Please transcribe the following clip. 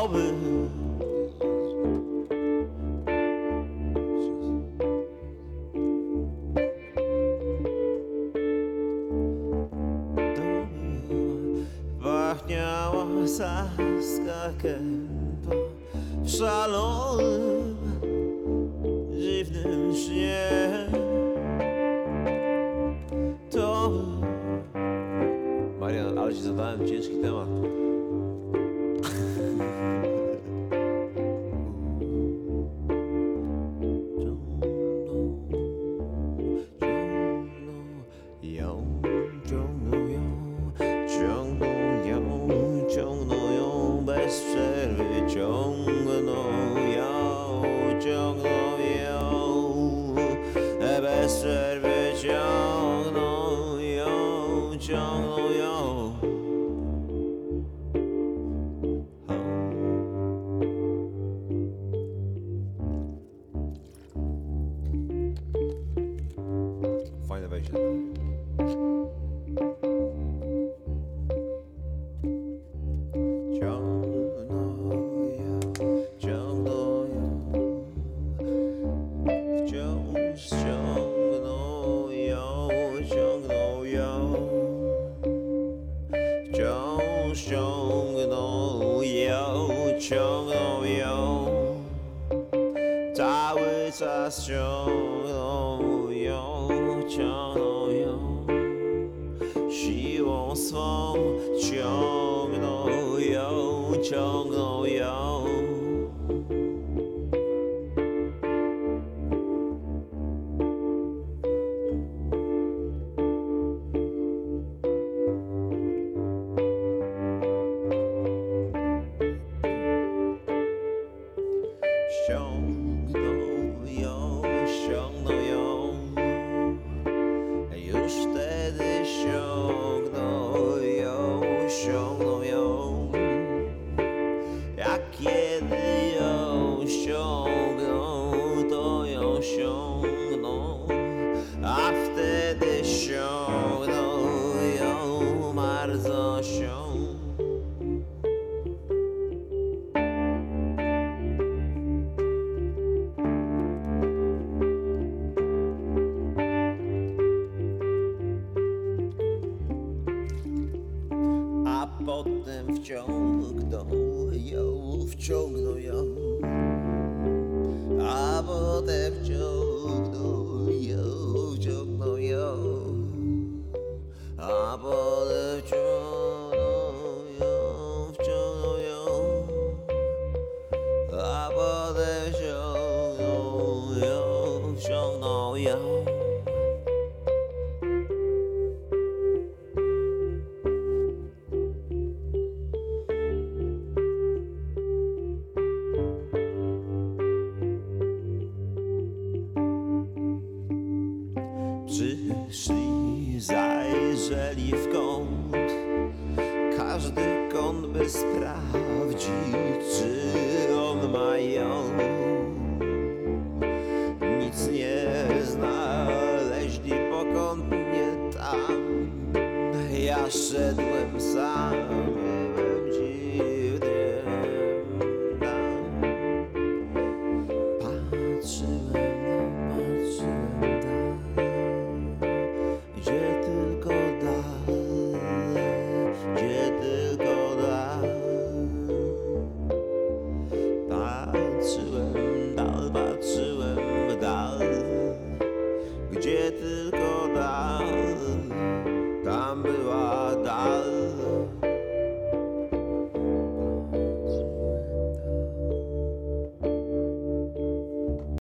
to by pachniała saska kępa w szalonym, dziwnym śnie. To Marian, ale ci zadałem ciężki temat. Ciągną ją bez przerwy, ciągną ją bez przerwy, ciągną ją. Fajne wejście. Ciągną ją, cały czas ciągną ją, siłą swą ciągną ją. Ściągną ją, już wtedy ściągną ją, jak kiedy ją ściągną, to ją ściągną, a wtedy ściągną ją bardzo a potem wciągną ją, a potem wciągną ją, a potem wciągną ją, a potem wciągną ją. Przyszli, zajrzeli w kąt, każdy kąt by sprawdzić, czy on ma ją. Nic nie znaleźli, pokątnie tam. Ja szedłem sam, byłem dziwnym tam. Patrzyłem gdzie tylko dal. Patrzyłem w dal, gdzie tylko dal. Tam była dal.